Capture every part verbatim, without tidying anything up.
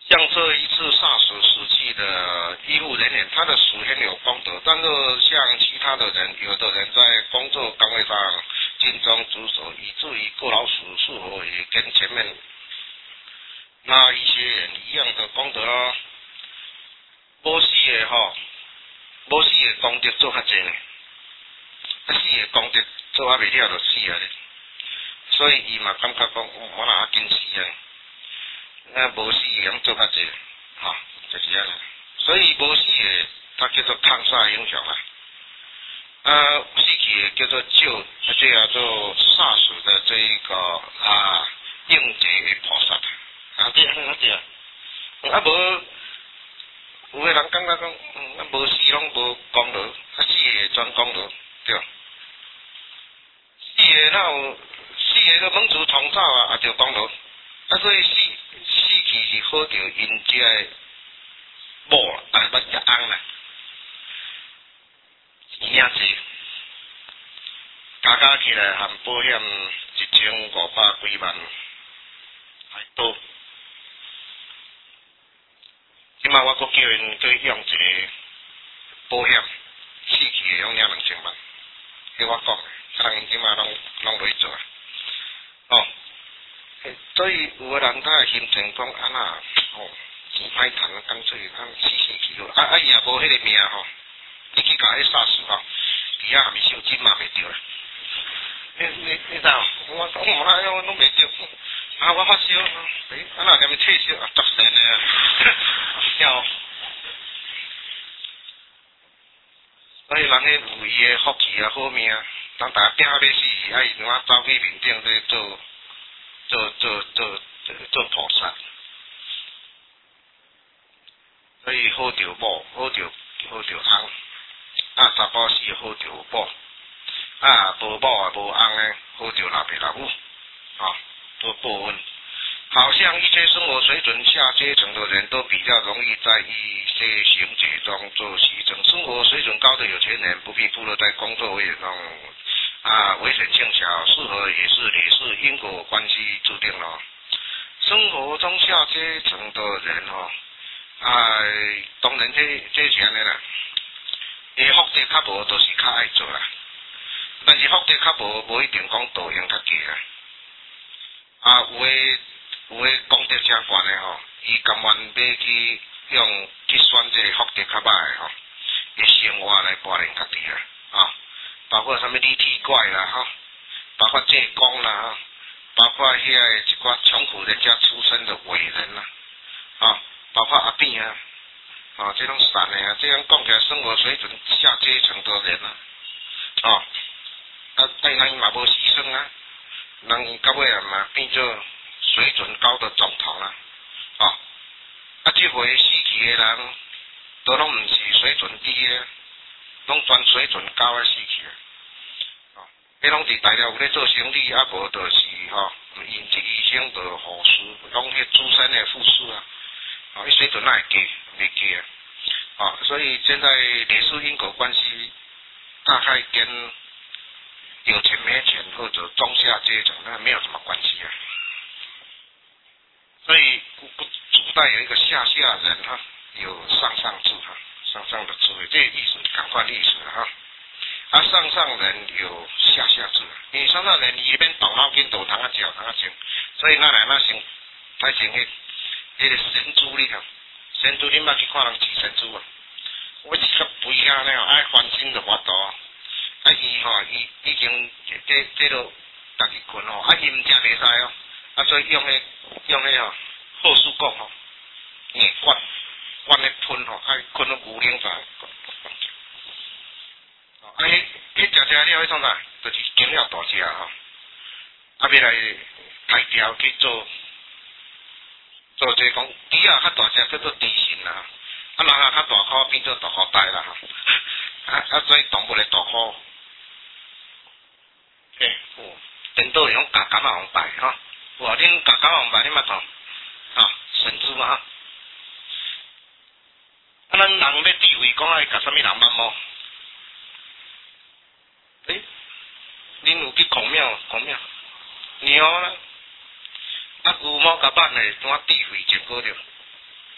像这一次 SARS 时期的医护人员，他的死很有功德，但是像其他的人，有的人在工作岗位上尽忠职守，以至于过劳死，是否也跟前面那一些人一样的功德咯？无死的吼，无死的功德做较济呢，啊死的功德做啊袂了就死啊咧，所以伊嘛感觉讲，我哪要紧死啊？啊无死的人做较济，吼、哦，就是安尼。所以无死的，它叫做抗煞影响啦。啊，死去的叫做救，这叫做煞死的这一个啊应劫的菩萨，啊对啊对啊，啊无。有个人感觉讲，嗯，啊无死拢无功劳，啊死的专功劳，对。死的哪有死的个猛子通走啊，也着功劳。啊所以死死去是好着因遮的某啦，啊捌食翁啦，钱济，加加起来含保险一千五百几万，还多。即摆我阁叫因去用一个保险，死去的用领两千万，迄我讲的，啊人因即摆拢拢袂做啊。哦，所以有个人他的心情讲啊那哦，钱歹赚啊，干脆啊死死去咯。啊啊伊也无迄个命吼，你去甲迄煞死吼，伫遐还没收金嘛袂着啦。你你你知无？我讲我哪样拢袂着。啊！我发烧，诶，啊那踮退烧啊，作神的，笑。所以人迄有伊的福气啊，好命，当大家拼要死，啊伊怎啊走去面顶去做做做做做菩萨。所以好着某，好着好着翁，啊查甫死好着有某，啊无某啊无翁呢，好着老爸老母，啊。多报恩，好像一些生活水准下阶层的人都比较容易在一些行节中做牺牲。生活水准高的有钱人不必暴露在工作危险中，啊，危险性小，适合也是也是因果关系注定了。生活中下阶层的人哦，啊，当然这这是安尼啦，伊福德较无，就是较爱做啦，但是福德较无，无一定讲道行较低啦。啊，有诶有诶功德诚悬诶吼，伊甘愿要去用去选这个福德较歹诶吼，诶生活来磨练家己啦，啊，包括啥物立体怪啦吼，包括济公啦吼，包括遐个一寡穷苦人家出身的伟人啦，啊，包括阿扁啊，啊，这种善诶啊，这样讲起来生活水准下阶层的人啊，哦，啊，但人嘛无牺牲啊。人到尾啊嘛变做水准高的总统啦，哦，啊，即回死去的人，都拢毋是水准低的，拢全水准高的死去的，哦，迄拢伫大陆有咧做生意，啊无就是吼，因职医生着护士，拢迄资深的护士啊，哦，伊水准哪会低？袂低啊，哦，所以现在也是因果关系，大概跟有钱没钱或者中下阶层，那没有什么关系啊。所以古古代有一个下下人哈，有上上智哈，上上的智慧，这个意思赶快历史哈。啊，上上人有下下智，因为上上人伊免动脑筋，都通啊教，通啊精，所以咱来那先，来先迄迄个神珠哩吼，神珠你捌去看人饲神珠啊？我一个肥啊呢，爱翻身就无度。啊伊吼，伊已经这这落家己困吼，啊伊毋食袂使哦，啊所以用迄用迄吼后树讲吼，硬灌灌咧喷吼，啊困到牛铃上，啊迄迄食食了迄创啥，就是经了大只吼，啊要来抬调去做做这讲，猪啊较大只叫做猪神啦，啊人啊较大箍变做大箍呆啦吼，啊啊所以动物的大箍。诶，哦，颠倒用夹感啊，红白吼，哇，恁夹感红白恁捌看？啊，神珠嘛哈。啊，咱人要智慧，讲爱夹啥物人捌无？诶，恁有去孔庙？孔庙？猫啦，啊，牛毛甲捌嘞，怎啊智慧真好着？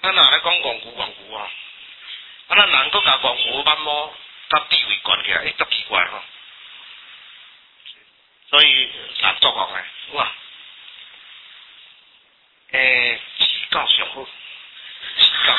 咱若咧讲戇牛戇牛吼，啊咱人佫甲戇牛慢慢甲地位悬起来，足奇怪吼。所以人作戇诶，哇！诶，祈教上好，祈教。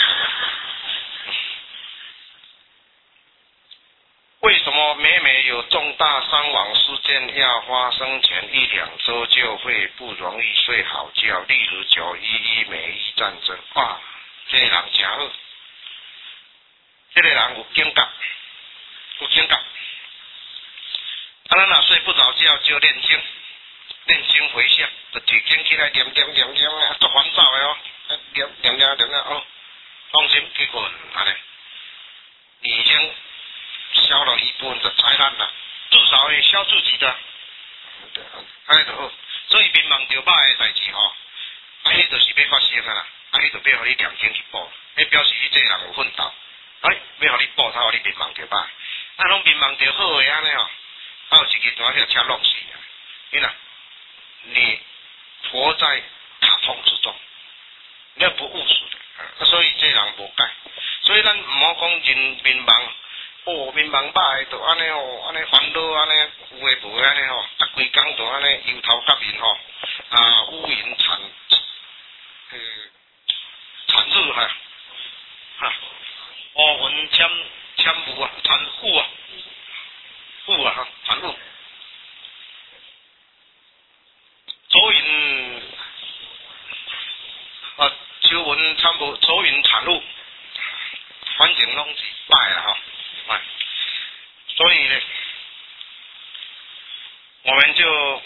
为什么每每有重大伤亡事件要发生前一两周就会不容易睡好觉？例如九一一美伊战争，哇，这个人真好，这个人有警觉，有警觉。啊，咱若睡不着觉就念经，念经回向，就提经起来念念念念啊，足烦躁的哦，念念念念哦，放心，结果安尼，你已经消了一部分的灾难了，至少会消自己的，安尼就好。所以民望着歹的代志吼，啊，迄就是要发生啊啦，啊，迄就要互你念经去报，迄表示你这个人有奋斗，哎，要互你报，才互你民望着歹。啊，拢民望着好的安尼吼，啊，有一日单迄车弄死啊，你呐，你活在卡通之中，你不务实的，啊，所以这人无改。所以咱毋好讲人民望。哦，民望歹，就安尼哦，安尼烦恼，安尼有诶无诶安尼吼，逐规工就安尼忧头甲面吼，啊乌云惨，呃惨日哈，哈，乌云潜潜雾啊，惨雾啊，雾啊哈，惨雾，左云啊，秋云惨雾，左云惨雾，反正拢是歹啦吼。啊，所以呢，我们就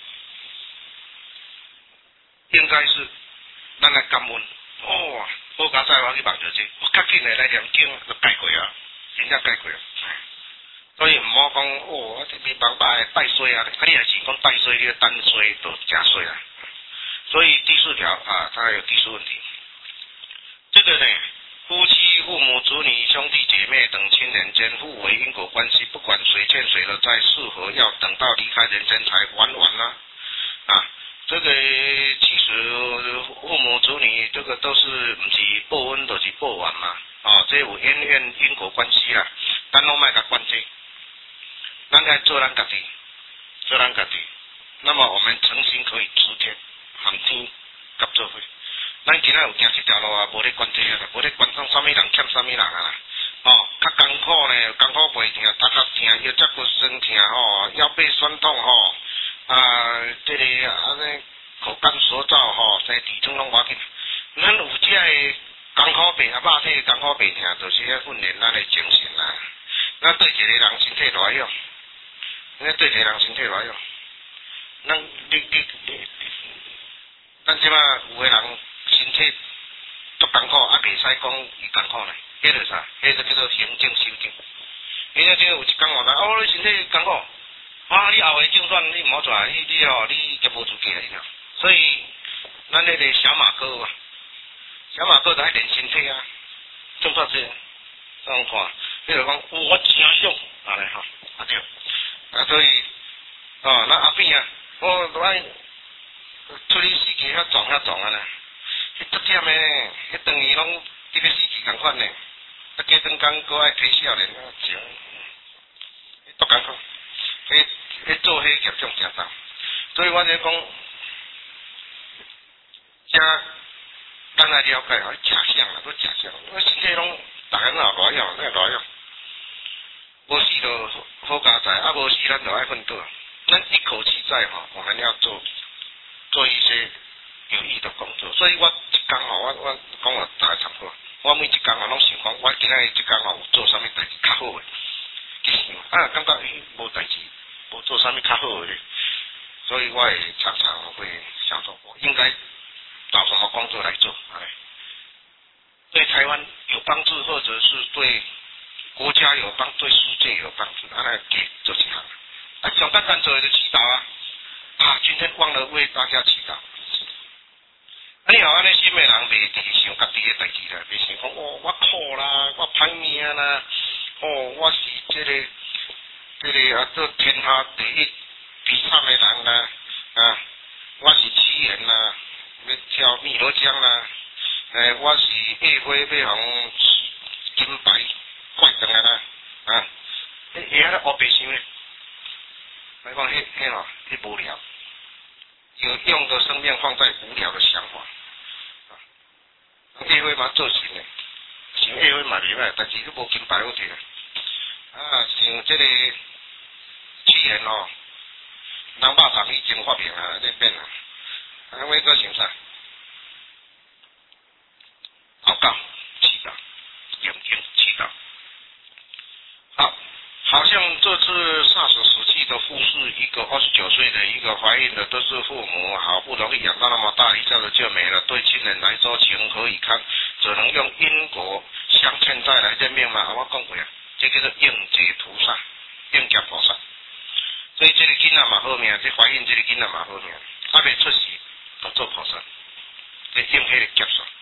应该是咱来感恩。哦，好佳哉，我去望着这，我较紧的来念经就解决啊，真正解决啊。所以毋好讲哦，我这面帮歹带衰啊，啊你若是讲带衰，你单衰就加衰啊。所以第四条啊，它有第四问题，这个呢。夫妻、父母、子女、兄弟姐妹等亲人间互为因果关系，不管谁欠谁的债，是否要等到离开人间才还完呢？啊，这个其实父母、子女这个都是不是报恩就是报完嘛？啊，这有因缘因果关系啦，咱拢莫甲管这，咱该做咱家己，做咱家己。那么我们诚心可以指天喊天甲做伙。咱今仔有行一条路啊，无咧管这啊，无咧管讲啥物人欠啥物人啊啦，哦，较艰苦呢，艰苦背痛，头壳痛，腰脊骨酸痛吼，腰背酸痛吼，啊，这个安尼口干舌燥吼，生痔疮拢无紧。咱有遮个艰苦背啊，肉体艰苦背痛，就是咧训练咱的精神啦。咱对一个人身体偌用，咱对一个人身体偌用，咱你你你，咱即摆有个人。身体足艰苦，啊，袂使讲伊艰苦咧，迄个啥？迄个叫做行政修正。因为这有一讲话讲，哦，你身体艰苦，啊，你后下就算你毋好做，你你哦，你就无资格了。所以，咱迄个小马哥啊，小马哥就爱练身体啊，种啥子？咱看，你就讲，哦，我真想，安尼吼，啊对，啊所以，哦，咱阿扁啊，我都爱出去世界遐撞遐撞啊咧。迄足忝诶，迄当年拢伫咧死去共款诶，啊加长工搁爱陪少年啊，上，迄足艰苦，迄迄做迄业种诚重，所以我就讲，遮咱来了解吼，食啥啦，搁食啥，我身体拢逐个若偌样，哪偌样，无死就好佳哉，啊无死咱就爱奋斗，咱一口气在吼，我们要做做一些。有益的工作，所以我一工吼，我我讲互大家参考。我每一工吼拢想讲，我今仔日一工吼有做啥物代志较好诶，去想啊，感觉伊无代志，无做啥物较好诶，所以我会常常会想说，我应该找什么工作来做，哎，对台湾有帮助，或者是对国家有帮，对世界有帮助，安尼给做一项。啊，上简单做的祈祷啊，啊，今天忘了为大家祈祷。啊！你后安尼心诶人袂伫想家己诶代志啦，袂想讲哦，我苦啦，我歹命啦，哦，我是即、这个、即个啊，做天下第一悲惨诶人啦，啊，我是奇人啦，要跳汨罗江啦， 诶，我是叶花要互金牌怪上来啦，啊，迄下咧黑白想咧，来讲迄迄吼，迄无聊，有用的生命放在无聊的想法，啊，叶花嘛做成诶，想叶花嘛袂歹，但是你无金牌好摕啊，啊，像即个起源哦，人肉肠已经发明啊，咧变啊，啊，我个想啥？祷告、祈祷、眼睛祈祷。好，好像这次 SARS 时期的护士，一个二十九岁的，一个怀孕的，都是父母好不容易养到那么大，一下子就没了。对亲人来说，情何以堪？只能用因果相欠债来认命嘛。我讲过啊，这叫做应劫菩萨、应劫菩萨。所以这个囡仔嘛好命，这怀孕这个囡仔嘛好命，还未出世就做菩萨，这应迄个劫数。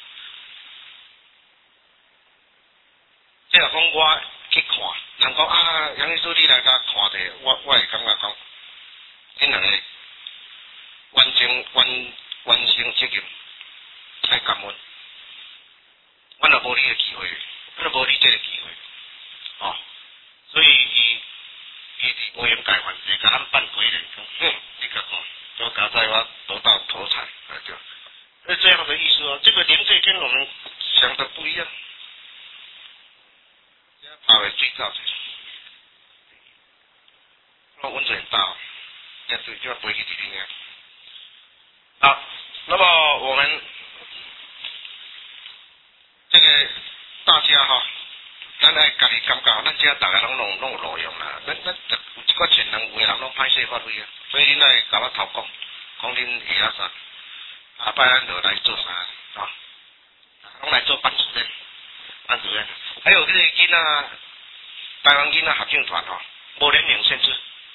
即个讲我去看，人讲啊，杨医师你来甲看者，我我会感觉讲，恁两个完成完完成责任，太感恩。我若无你个机会，我若无你这个机会，哦，所以伊伊是无用解烦恼，甲咱扮鬼脸，哼，你看看，都搞在我得到头彩，对，是这样的意思哦。这个临界跟我们想的不一样。拍的最早就是，那温度很大哦，要对就要飞去地里面。好，那么我们这个大家哈，咱爱家己感觉，咱遮大家拢拢拢有路用啦。咱咱有一个全能有诶人拢歹势发挥啊，所以恁爱甲我头讲，讲恁会晓啥，下摆咱就来做啥啊？拢来做班主任。班主任，还有这个囡仔，台湾囡仔合唱团吼，无年龄限制。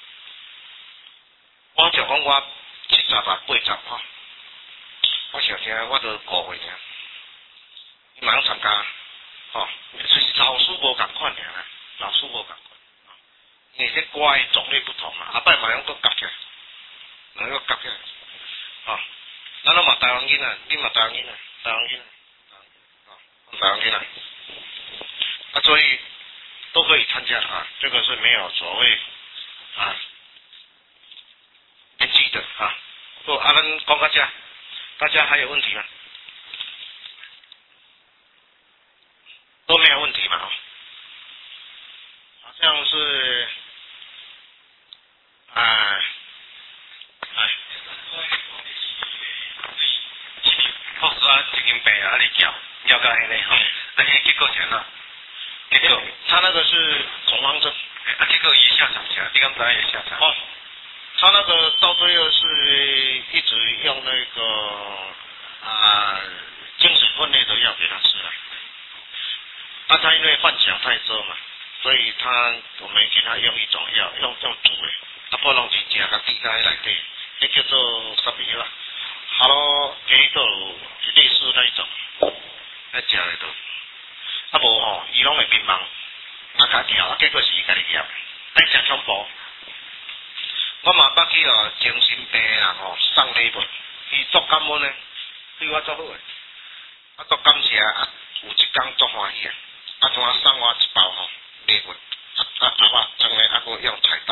我就讲我七十啊八十吼，我想听我都五岁尔，马上参加，吼，就是老师无共款尔，老师无共款，因为这歌的种类不同嘛，后摆马上搁夹起来，马上搁夹起来，吼，咱拢嘛台湾囡仔，你嘛台湾囡仔，台湾囡仔，台湾囡仔。啊，所以都可以参加啊，这个是没有所谓啊年纪的啊。不，阿伦讲到这，大家还有问题吗？都没有问题嘛？好像是，哎、啊，哎，好是啊，一斤病啊，你叫叫到迄个吼，啊，迄结果怎啊？结果他那个是恐慌症，啊，结果伊下场去啊，你敢知伊下场？哦，他那个到最后是一直用那个啊精神分裂的药给他吃了，啊，他因为幻想太多嘛，所以他我们给他用一种药，用用煮的，啊，不弄是食甲滴在内底，那叫做什么药啊？哈喽，给个类似那一种，那食的都。啊无吼，伊拢会迷茫，啊家己啊，结果是伊家己业，爱食恐怖。我嘛捌去哦，精神病的人吼送礼物，伊足感恩的，对我足好诶，啊足感谢啊，有一工足欢喜啊，啊怎啊送我一包吼礼物，啊啊阿爸装诶，啊佫用彩带，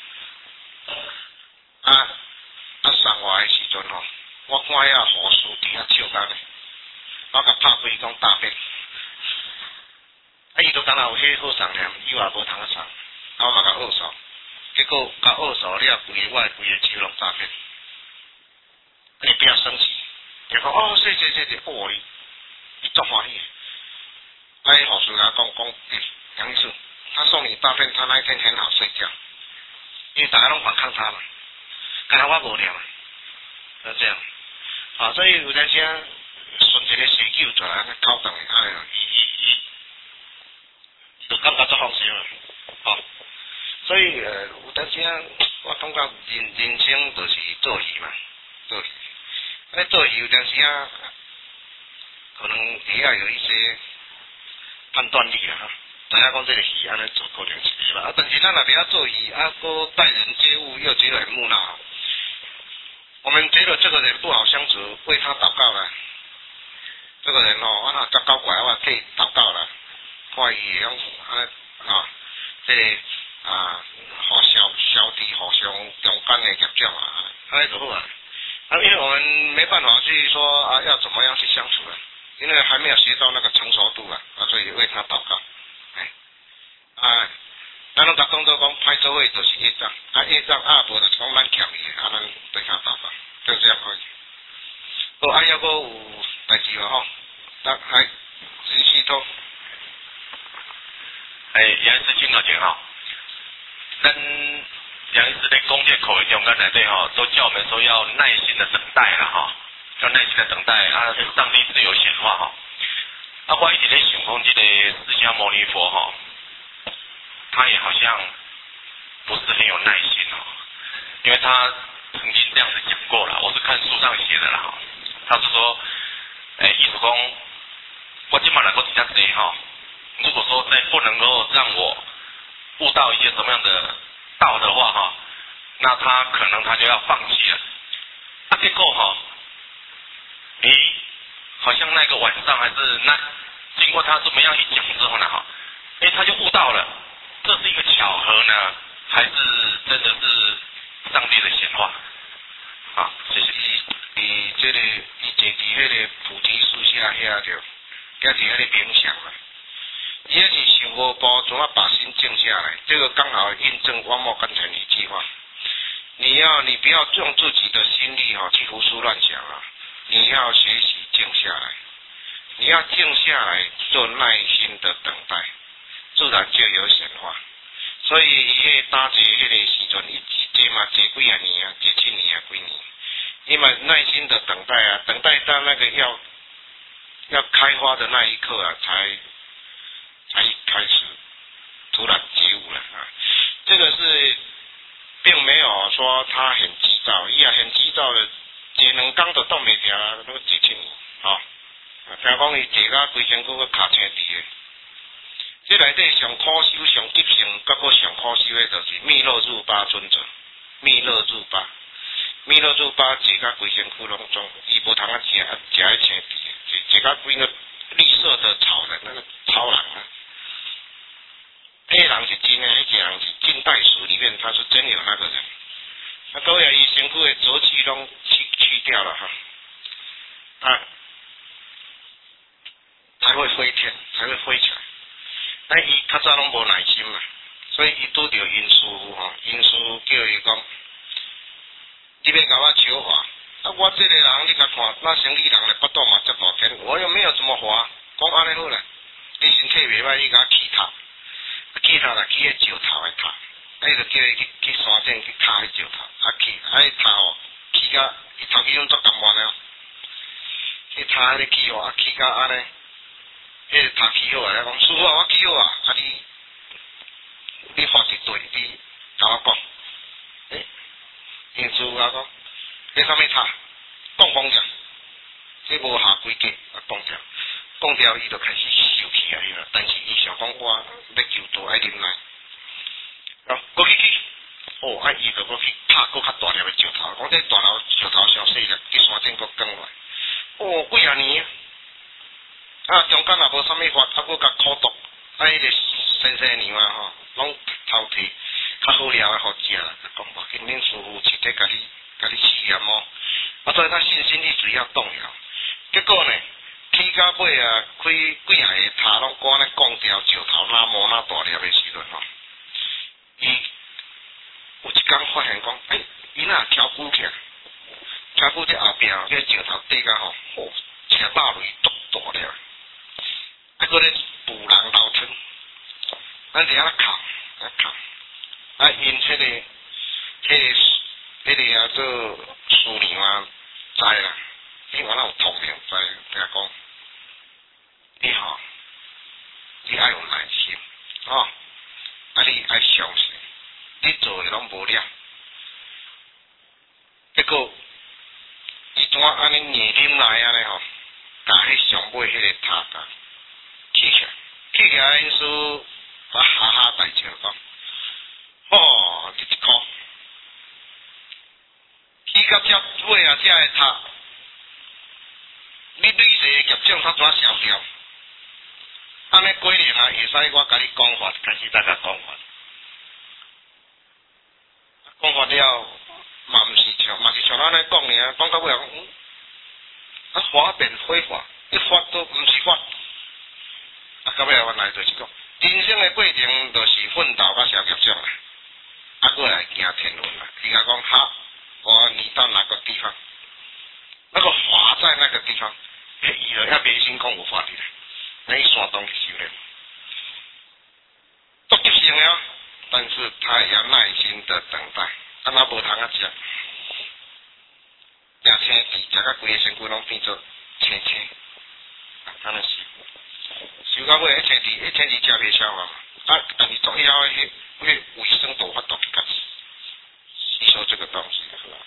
啊啊送我诶时阵吼，我看遐护士伫遐笑干咧，我甲拍开讲大便。啊！伊都当然有迄好送念，伊话无通啊送，啊我嘛甲恶扫，结果甲恶扫了，规个我诶规个手拢诈骗。你不要生气，就讲哦，谢谢谢谢，哦，伊伊足欢喜。啊，伊护士甲讲讲，嗯，杨医师，他送你大便，他那一天很好睡觉，因为大家拢反抗他嘛，刚才我无聊嘛，就这样。啊，所以有阵时啊，顺一个蛇球出来，那口动诶，哎呀，伊伊伊。就感觉足放心了，哦，所以呃，有阵时啊，我感觉人人生就是做戏嘛，做戏。啊，做戏有阵时啊，可能也要有一些判断力啦，哈。知影讲这个戏安尼做可能是吧？啊，但是咱若袂晓做戏，啊，搁待人接物又觉得很木讷，我们觉得这个人不好相处，为他祷告了。 这个人哦，我那足够怪，我替祷告啦，看伊会用啊啊，这个啊，互消消敌互相中间的协作啊，安尼就好啊。啊，因为我们没办法去说啊，要怎么样去相处啊，因为还没有学到那个成熟度啊，啊，所以为他祷告。哎，啊，咱拢甲当作讲派做伙就是业障，啊业障啊无就是讲咱欠伊的，啊咱对他祷告，就这样可以。好，啊，还阁有代志无吼？那还继续通。 哎，杨医师请教一下吼，咱杨医师在讲这口语中间内底吼，都叫我们说要耐心的等待啦吼，要耐心的等待啊，上帝自有显化吼。啊，我一直在想讲这个释迦牟尼佛吼，他也好像不是很有耐心哦，因为他曾经这样子讲过了，我是看书上写的啦哈，他是说，诶、欸，意思讲，我今晚来过几家贼哈，如果说再不能够让我悟到一些什么样的道的话哈，那他可能他就要放弃了。啊，结果哈，诶、欸，好像那个晚上还是那经过他这么样一讲之后呢哈，诶、欸，他就悟到了，这是一个巧合呢，还是真的是上帝的显化？好，谢谢。 伊这个伊坐伫迄个菩提树下遐着，加伫遐咧冥想啦。伊迄是想五步，怎啊把心静下来？这个刚好印证汪默刚才一句话：你要你不要用自己的心力哈去胡思乱想啊，你要学习静下来。你要静下来，做耐心的等待，自然就有显化。所以伊迄打坐迄个时阵，伊坐嘛坐几啊年啊，坐七年啊几年。伊嘛耐心的等待啊，等待到那个要要开花的那一刻啊，才才开始突然觉悟了啊。这个是并没有说他很急躁，伊也很急躁的，坐两工就挡袂住啊，都坐七年吼。听讲伊坐到规身躯个卡青伫个。这内底上可修、上急性，甲个上可修的，就是密勒入巴尊者。密勒入巴，密勒入巴坐甲规身躯拢中，伊无通啊食，食迄青地，坐坐甲规个绿色的草人，那个超人啊。迄人是真的，迄个人是近代史里面他是真有那个人。啊，各位伊身躯的浊气拢去去掉了哈，啊，才会飞天，才会飞起来。但伊较早拢无耐心嘛，所以伊拄着因师傅吼，因师傅叫伊讲，你要甲我求法，啊我这个人你甲看，那生理人来腹肚嘛遮大间，我又没有怎么滑，讲安尼好啦，你身体袂歹，你甲我起塔，起塔啦起迄石头的塔，啊伊就叫伊去去山顶去敲迄石头，啊起，啊迄塔哦起甲伊头起拢足甘愿了，去塔迄个起哦，啊起甲安尼。迄个他起好啊！讲师傅啊，我起好啊！啊你你发一对，你甲我讲，诶，因师傅啊讲，你啥物塔？讲讲者，这无下规矩啊讲者，讲掉伊就开始收起来啦。但是伊想讲我要求多爱啉奶，啊，过去去，哦，啊伊就过去拍搁较大粒的石头，讲这大粒石头小细粒，去山顶搁降来，哦，几啊年。啊，中间也无啥物法，啊，佫甲苦毒，啊，迄个先生娘啊吼，拢偷摕较好料的互食啦，讲无紧，恁师傅直接甲你甲你试验哦，啊，所以他信心一直要动摇，结果呢，起到尾啊，开几下个塔拢赶咧降掉石头，那么那大粒的时阵吼，伊有一工发现讲，诶、欸，伊若挑骨起来，挑骨在后壁，迄个石头底甲吼，哦，车大雷足大粒。啊，搁咧补人老村，咱伫遐靠，啊靠，啊因迄个、迄个、迄个啊做师娘啊，知啦，伊原来有同样知，听讲，你吼，你爱有耐心，吼、哦，啊你爱相信，你做诶拢无了，结果伊怎安尼硬忍来安尼吼，甲迄上尾迄个塔甲。起起来，起起来，因师把哈哈大笑讲：“哦，你一箍，起到遮尾啊，遮个塔， 你累世业障他怎消掉？安尼过年啊，会使我甲你讲法，开始大家讲法。讲法了，嘛毋是像，嘛是像咱咧讲尔，讲到尾讲，嗯，啊花变非法，一法都毋是法。啊，到尾原来就是讲，人生的过程就是奋斗甲消业障啦，啊，过来行天伦啦。伊甲讲好，我你到哪个地方？那个法在那个地方，伊就遐迷信讲有法律啦，那伊山东去修炼，足急性了，但是他也要耐心的等待。啊，那无通啊食，食青皮，食到规个身躯拢变做青青，啊，安尼是。收到尾，迄青皮，迄青皮食袂消啊，啊，但是重要的迄迄卫生都发度去甲吸收这个东西，是吧？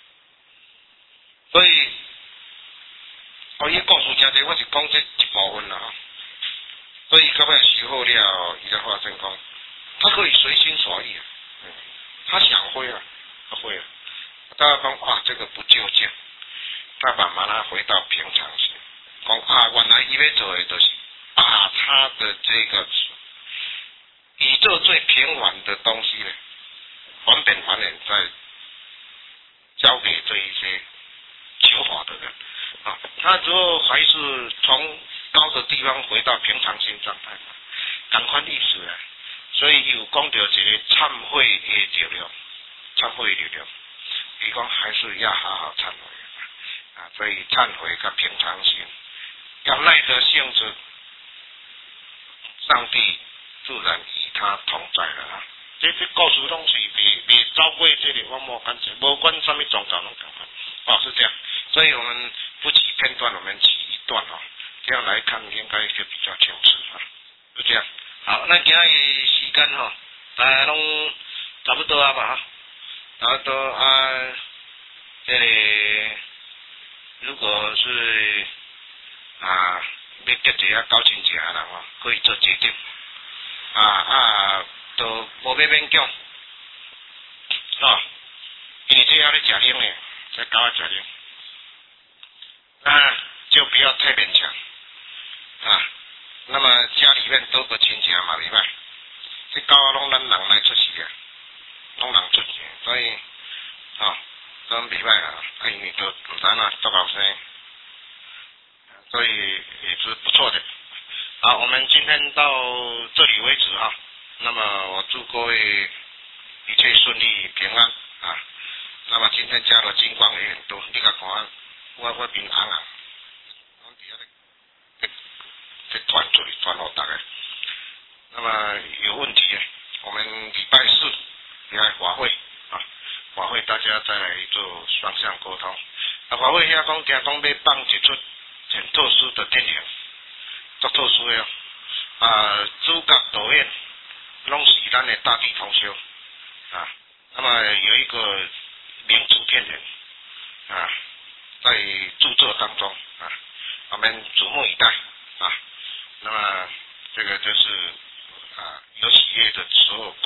所以，哦，伊故事真侪，我是讲这一部分啦。所以到尾修好了，伊才发生讲，他可以随心所欲啊。嗯，他想会啊，他会啊。大家讲哇，这个不究竟，他把马拉回到平常心，讲啊，原来伊要做的就是把他的这个宇宙最平凡的东西呢，还本还原再交给这一些求法的人啊，他之后还是从高的地方回到平常心状态，赶快意思啊。所以有讲到一个忏悔的力量，忏悔的力量，伊讲还是要好好忏悔啊。所以忏悔跟平常心，要耐得性子，上帝自然与他同在了啊。这这故事拢是未未走过这里，我无感觉，无管什么宗教拢同款，哦是这样。所以我们不起片段，我们起一段哦，这样来看应该就比较清楚啊，就这样。好，那今日时间吼，大家拢差不多啊吧哈，差不多啊，这里如果是啊要结一下交亲戚的人哦，可以做决定啊啊，都无要勉强哦，因为这要咧食冷的，这狗仔食冷，啊就不要太勉强啊。那么家里面多个亲戚嘛袂歹，这狗仔拢咱人来出钱，拢人出钱，所以啊，都袂歹啊，啊因为都唔知哪多高声，所以也是不错的。好，我们今天到这里为止啊。那么我祝各位一切顺利平安啊。那么今天加的金光也很多，你甲看我我面红啊。传出去，传给大家。那么有问题，我们礼拜四来法会啊，法会大家再来做双向沟通。啊，法会遐讲，听讲要放一出很特殊的电影，足特殊的哦。啊，主角导演拢是咱的大地同修啊。那么有一个名制片人啊，在著作当中啊，我们瞩目以待啊。那么这个就是啊有喜悦的时候。